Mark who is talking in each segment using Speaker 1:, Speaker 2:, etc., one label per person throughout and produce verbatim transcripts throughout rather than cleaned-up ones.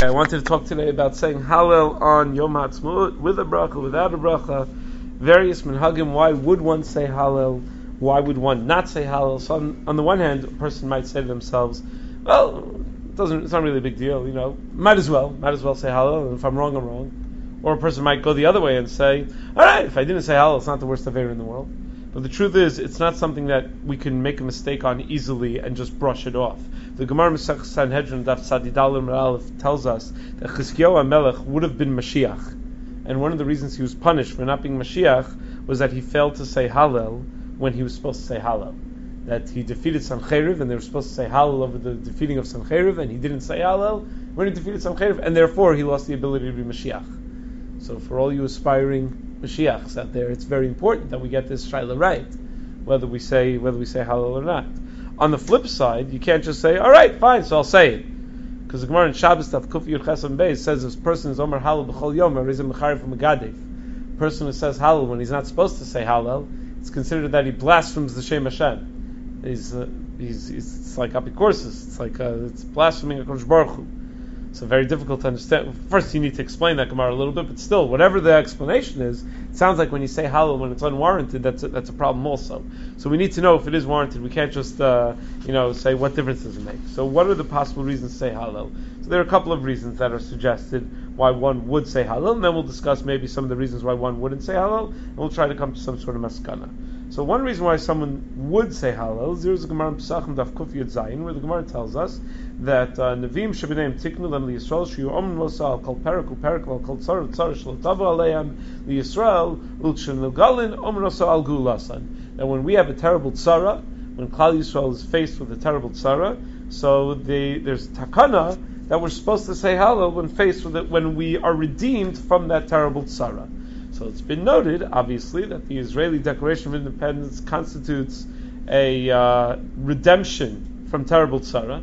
Speaker 1: I wanted to talk today about saying Hallel on Yom HaAtzmaut with a bracha, without a bracha, various minhagim. Why would one say Hallel? Why would one not say Hallel? So on, on the one hand, a person might say to themselves, well, it doesn't, it's not really a big deal, you know, might as well, might as well say Hallel, and if I'm wrong, I'm wrong. Or a person might go the other way and say, alright, if I didn't say Hallel, it's not the worst Aveira in the world. But the truth is, it's not something that we can make a mistake on easily and just brush it off. The Gemara Masech Sanhedrin Daf Tzadi Dalet Aleph tells us that Chizkiyahu HaMelech would have been Mashiach, and one of the reasons he was punished for not being Mashiach was that he failed to say Hallel when he was supposed to say Hallel. That he defeated Sancheriv, and they were supposed to say Hallel over the defeating of Sancheriv, and he didn't say Hallel when he defeated Sancheriv, and therefore he lost the ability to be Mashiach. So for all you aspiring Mashiachs out there, it's very important that we get this Shaila right, whether we say whether we say Hallel or not. On the flip side, you can't just say, all right, fine, so I'll say it. Because the Gemara in Shabbos Taf Kuf Yud Chesam Beis says if a person is Omer Hallel b'chol yom, Rizim Mecharev from a Gadev. Person who says Hallel when he's not supposed to say Hallel, it's considered that he blasphemes the Shem Hashem. He's, uh, he's, he's, it's like apikorsis. It's like uh, it's blaspheming HaKadosh Baruch Hu. So very difficult to understand. First, you need to explain that Gemara a little bit, but still, whatever the explanation is, it sounds like when you say Hallel when it's unwarranted, that's a, that's a problem also. So we need to know if it is warranted. We can't just uh, you know say what difference does it make. So what are the possible reasons to say Hallel? So there are a couple of reasons that are suggested why one would say Hallel, and then we'll discuss maybe some of the reasons why one wouldn't say Hallel, and we'll try to come to some sort of maskana. So one reason why someone would say Hallel is there's a Gemara in Pesachim Daf Kuf Yud Zayin where the Gemara tells us that Nevim Shebeneim Tiknu Lem LiYisrael Shiyu Om Losal Kol Perak Uperak Val Kol Tzar Tzar Shlo Tavo Aleim LiYisrael Ulchin Nilgalin Om Rosa Al Gulasan. That when we have a terrible tzara, when Klal Yisrael is faced with a terrible tzara, so the, there's takana that we're supposed to say Hallel when faced with it, when we are redeemed from that terrible tzara. So it's been noted, obviously, that the Israeli Declaration of Independence constitutes a uh, redemption from terrible tzara,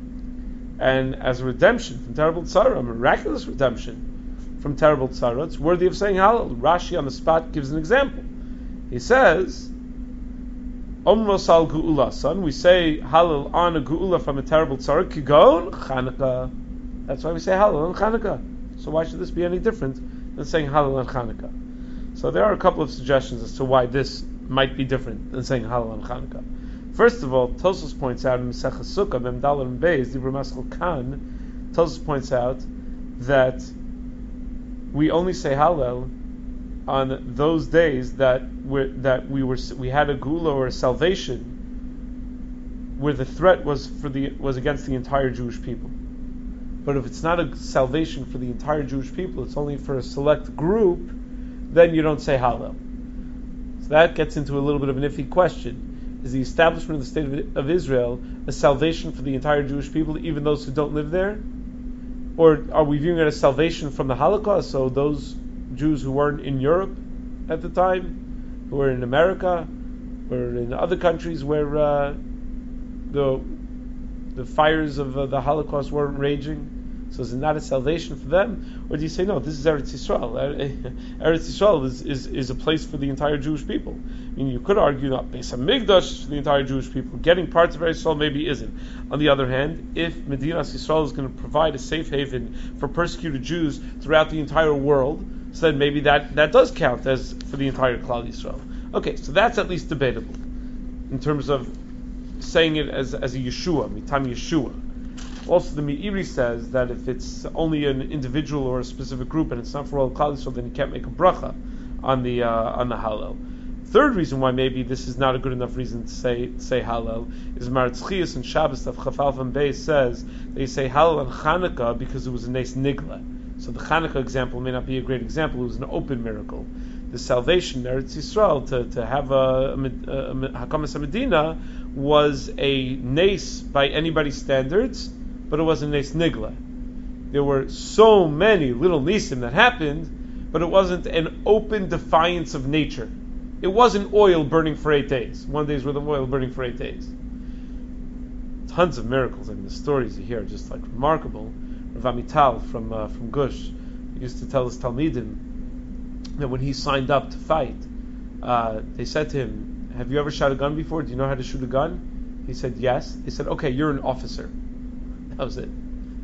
Speaker 1: and as a redemption from terrible tzara, a miraculous redemption from terrible tzara, it's worthy of saying Hallel. Rashi on the spot gives an example. He says, Omros al Geula, son, we say Hallel on a Geula from a terrible tzara, Kigon Chanukah. That's why we say Hallel on Chanukah. So why should this be any different than saying Hallel on Chanukah? So there are a couple of suggestions as to why this might be different than saying Hallel on Chanukah. First of all, Tosfos points out in Masechah Sukkah, Mem Daled and Beis, Dibur Maskal Kan, Tosfos points out that we only say Hallel on those days that we that we were we had a gula or a salvation where the threat was for the was against the entire Jewish people. But if it's not a salvation for the entire Jewish people, it's only for a select group, then you don't say Hallel. So that gets into a little bit of an iffy question. Is the establishment of the State of, of Israel a salvation for the entire Jewish people, even those who don't live there? Or are we viewing it as salvation from the Holocaust, so those Jews who weren't in Europe at the time, who were in America, or in other countries where uh, the the fires of uh, the Holocaust weren't raging? So is it not a salvation for them? Or do you say, no, this is Eretz Yisrael. Eretz Yisrael is, is, is a place for the entire Jewish people. I mean, you could argue that Beis HaMikdash is for the entire Jewish people. Getting parts of Eretz Yisrael maybe isn't. On the other hand, if Medinas Yisrael is going to provide a safe haven for persecuted Jews throughout the entire world, so then maybe that, that does count as for the entire Klal Yisrael. Okay, so that's at least debatable in terms of saying it as, as a Yeshua, Mitam Yeshua. Also, the Meiri says that if it's only an individual or a specific group and it's not for all Klal Yisrael, then you can't make a bracha on the uh, on the Hallel. Third reason why maybe this is not a good enough reason to say say Hallel is Maritzchias and Shabbos of Chafal and Beis says they say Hallel on Chanukah because it was a Nes Nigla. So the Chanukah example may not be a great example. It was an open miracle. The salvation, Eretz Yisrael, to, to have a, a, a, a Hakamas HaMedina was a Nes by anybody's standards, but it wasn't Nes Nigla. There were so many little Nisim that happened, but it wasn't an open defiance of nature. It wasn't oil burning for eight days. One day's worth of oil burning for eight days. Tons of miracles. I mean, the stories you hear are just like remarkable. Rav Amital from uh, from Gush used to tell his Talmidim that when he signed up to fight, uh, they said to him, "Have you ever shot a gun before? Do you know how to shoot a gun?" He said, "Yes." They said, "Okay, you're an officer." That was it.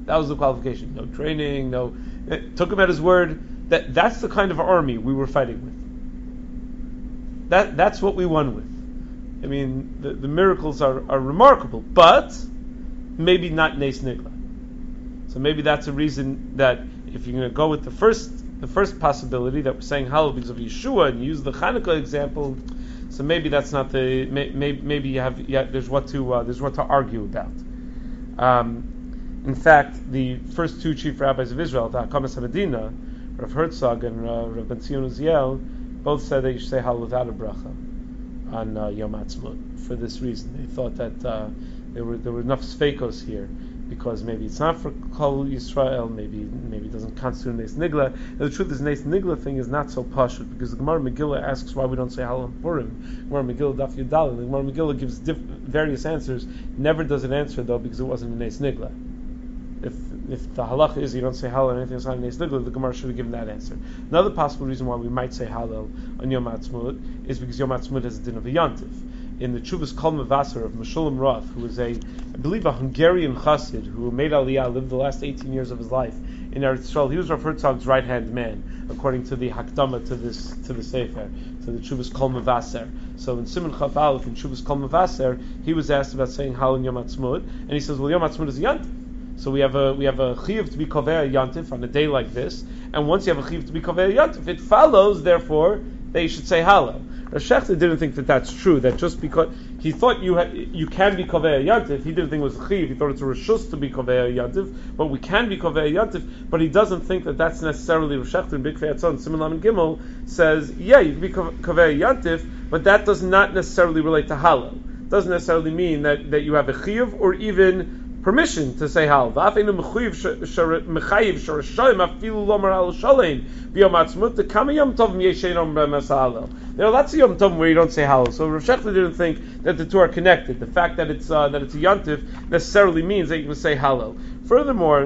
Speaker 1: That was the qualification. No training, no. It took him at his word. That that's the kind of army we were fighting with. That that's what we won with. I mean, the, the miracles are, are remarkable, but maybe not Nes Nigla. So maybe that's a reason that if you're going to go with the first the first possibility that we're saying Hallel because of Yeshua and use the Hanukkah example, so maybe that's not the maybe maybe you have yeah, there's what to uh, there's what to argue about. Um, in fact, the first two chief rabbis of Israel, the Hakamas HaMedina, Rav Herzog and uh, Rav Ben Zion Uziel, both said that you should say Hallel without a bracha on uh, Yom Ha'atzmaut. For this reason, they thought that uh, there were there were enough sfeikos here, because maybe it's not for Kol Yisrael, maybe maybe it doesn't constitute Nes Nigla. And the truth is, Nes Nigla thing is not so pashut, because the Gemara Megillah asks why we don't say Hallel on Purim. Gemara Megillah Daf Yudal, the Gemara Megillah gives diff- various answers. Never does it answer though, because it wasn't a Nes Nigla. If if the halacha is you don't say Hallel or anything that's not Nes Nigla, the Gemara should have given that answer. Another possible reason why we might say Hallel on Yom Ha'atzmaut is because Yom Ha'atzmaut has a din of a yantiv. In the Chuvas Kol Mevasser of Meshulam Roth, who was a, I believe, a Hungarian chassid who made Aliyah, lived the last eighteen years of his life in Eretz Yisrael. He was Rav Herzog's right hand man, according to the Hakdama to this to the Sefer, to the Chuvas Kol Mevasser. So in Simon Chaf Aleph in Chuvas Kol Mevasser, he was asked about saying Hallel Yom Ha'atzmaut, and he says, well, Yom Ha'atzmaut is a yantiv. So we have a we have a chiyuv to be kovei yantif on a day like this, and once you have a chiyuv to be kovei yantif, it follows therefore that you should say Hallel. Rav Shechter didn't think that that's true. That just because he thought you ha- you can be kovei yantif, he didn't think it was a chiyuv. He thought it's a reshus to be kovei yantif, but we can be kovei yantif. But he doesn't think that that's necessarily Rav Shechter in Big Feyatzon Siman Lamed Gimel says, yeah, you can be kovei yantif, but that does not necessarily relate to Hallel. Doesn't necessarily mean that, that you have a chiyuv or even permission to say Hallel. There are lots of Yom Tov where you don't say Hallel. So Rav Shechter didn't think that the two are connected. The fact that it's uh, that it's a Yantif necessarily means that you can say Hallel. Furthermore,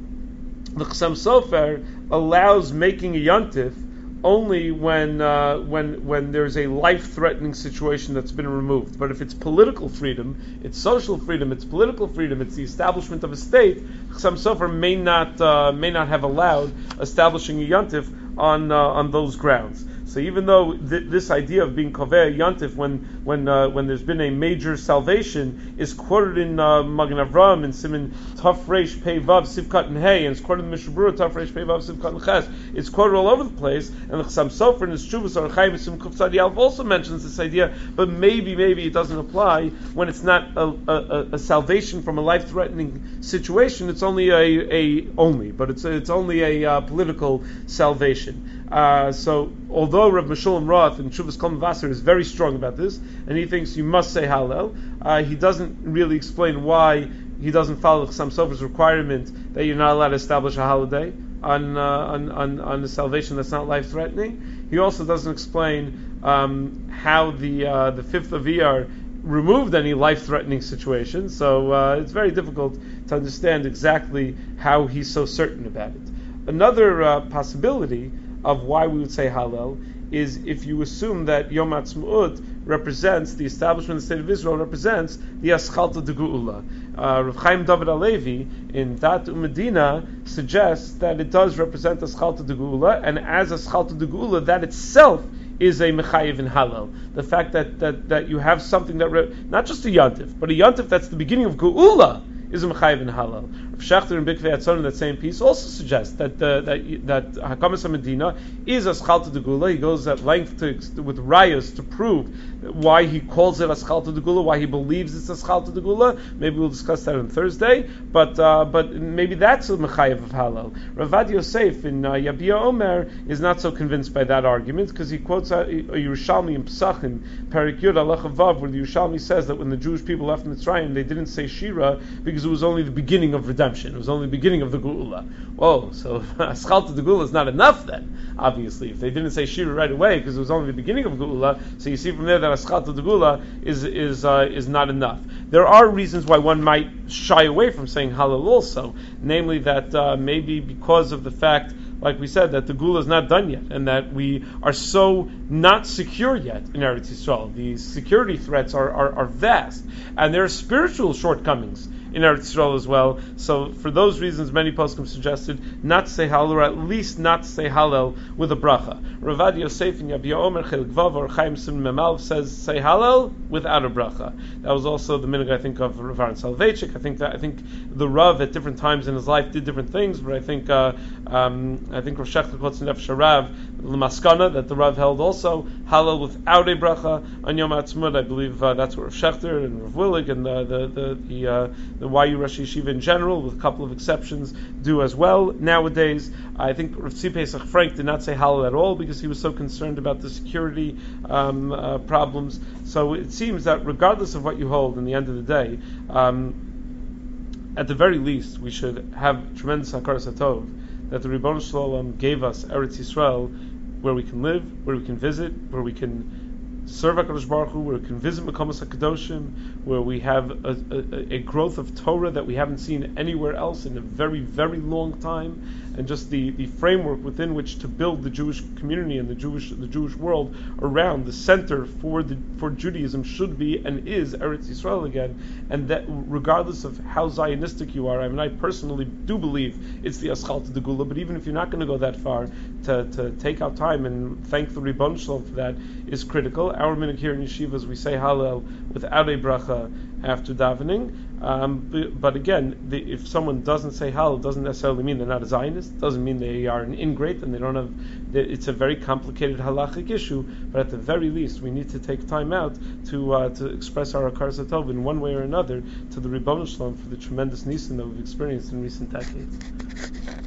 Speaker 1: the Chassam Sofer allows making a Yantif only when uh, when when there's a life-threatening situation that's been removed. But if it's political freedom, it's social freedom, it's political freedom, it's the establishment of a state, Chassam Sofer may not uh, may not have allowed establishing a yantif on uh, on those grounds. So even though th- this idea of being kovei yantif when when uh, when there's been a major salvation is quoted in uh, Magen Avraham and Siman Taf Reish Pei Vav Sivkat and Hey, and it's quoted in Mishnah Berurah Taf Reish Pei Vav Sivkat and Ches. It's quoted all over the place, and the Chassam Sofer in his Shuvas Orach Chaim Sim Kuf Tzadi Aleph also mentions this idea, but maybe maybe it doesn't apply when it's not a, a, a salvation from a life-threatening situation. It's only a, a only, but it's a, it's only a uh, political salvation. Uh, so, although Rav Meshulam Roth in Shuvas Kol Mevasser is very strong about this, and he thinks you must say Hallel, uh, he doesn't really explain why he doesn't follow Chassam Sofer's requirement that you're not allowed to establish a holiday on uh, on, on on the salvation that's not life-threatening. He also doesn't explain um, how the uh, the fifth of Iyar removed any life-threatening situation. So uh, it's very difficult to understand exactly how he's so certain about it. Another uh, possibility of why we would say Hallel is if you assume that Yom Ha'atzmaut represents, the establishment of the State of Israel represents the Aschalta de Geula. Uh, Rav Chaim David Alevi in Dat U'Medina suggests that it does represent Aschalta de Geula, and as Aschalta de Geula, that itself is a mechayiv in Hallel. The fact that, that, that you have something that, re- not just a yantif, but a yantif that's the beginning of Geula, is a mechayiv in Hallel. Rav Shechter in Big Feyatzon in that same piece also suggests that uh, that that Hakamas HaMedina is Aschalta de Geula. He goes at length to, with rayas to prove why he calls it Aschalta de Geula, why he believes it's Aschalta de Geula. Maybe we'll discuss that on Thursday, but uh, but maybe that's a mechayiv of Hallel. Ravad Yosef in uh, Yabia Omer is not so convinced by that argument, because he quotes a, a Yerushalmi in Pesachim, Perik Yud Halacha Vav, where the Yerushalmi says that when the Jewish people left Mitzrayim, they didn't say Shira because it was only the beginning of redemption. It was only the beginning of the Geula. Whoa, so Aschalta de Geula is not enough then, obviously. If they didn't say Shira right away because it was only the beginning of Geula, so you see from there that Aschalta de Geula is is uh, is not enough. There are reasons why one might shy away from saying Hallel also, namely that uh, maybe because of the fact, like we said, that the Geula is not done yet, and that we are so not secure yet in Eretz Yisrael. The security threats are, are, are vast, and there are spiritual shortcomings in Eretz Yisrael as well. So for those reasons, many poskim suggested not to say Hallel, or at least not to say Hallel with a bracha. Ravad Yosef and Yabia Omer Chelik Vav or Chaim Sim Memal says say Hallel without a bracha. That was also the minhag, I think, of Rav Aaron Soloveitchik. I think that I think the Rav at different times in his life did different things, but I think uh, um, I think Rav Shechter quotes in Nefesh Rav L'maskana that the Rav held also Hallel without a bracha on Yom Ha'atzmaut. I believe uh, that's what Rav Shechter and Rav Willig and the the the the, uh, the Y U Rosh Yeshiva in general, with a couple of exceptions, do as well nowadays. I think Rav Tzvi Pesach Frank did not say Hallel at all because he was so concerned about the security um, uh, problems. So it seems that regardless of what you hold, in the end of the day, um, at the very least, we should have tremendous hakaras hatov that the Ribbono Shel Olam gave us Eretz Yisrael, where we can live, where we can visit, where we can serve HaKadosh Baruch Hu, where we can visit Mekamas HaKadoshim, where we have a, a, a growth of Torah that we haven't seen anywhere else in a very, very long time, and just the, the framework within which to build the Jewish community and the Jewish the Jewish world around. The center for the for Judaism should be and is Eretz Yisrael again, and that regardless of how Zionistic you are, I mean, I personally do believe it's the Aschalta de Gula, but even if you're not going to go that far, to, to take out time and thank the Ribbono Shel Olam for that is critical. Our minhag here in yeshivas, we say Hallel without a bracha after davening. Um, but, but again, the, if someone doesn't say Hallel, doesn't necessarily mean they're not a Zionist. Doesn't mean they are an ingrate and they don't have. It's a very complicated halachic issue. But at the very least, we need to take time out to uh, to express our hakaras hatov in one way or another to the Ribbono Shel Olam for the tremendous nisan that we've experienced in recent decades.